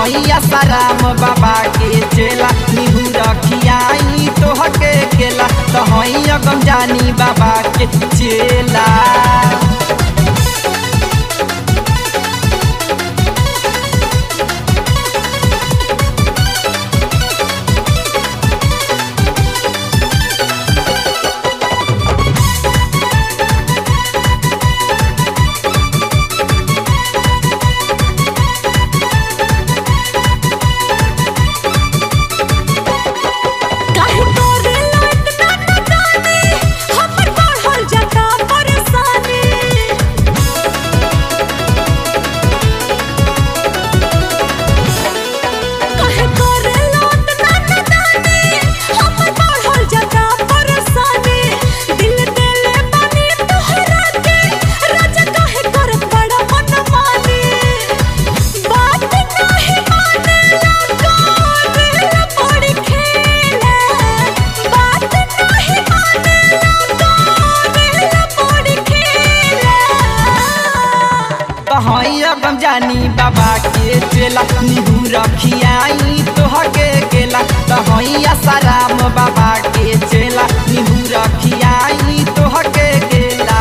हैया साराम बाबा के चेला निहू रखियाई तोहके केला तो हैया गम जानी बाबा के चेला। हैया गम जानी बाबा के चेला निहू रखियाई तोहके केला तो हैया साराम बाबा के चेला निहू रखियाई तोहके केला।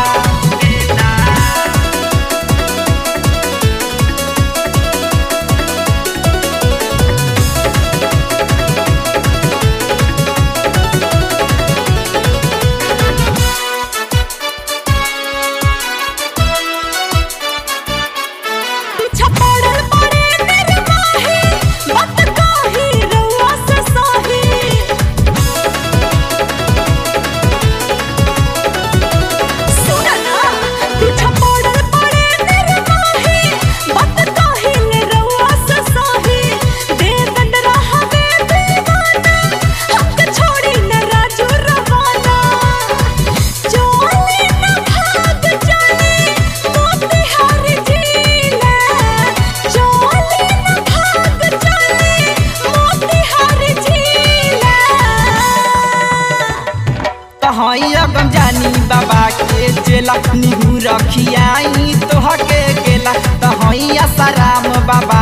हैया गम जानी बाबा के चेला निहू रखियाई तोहके केला तो हैया साराम बाबा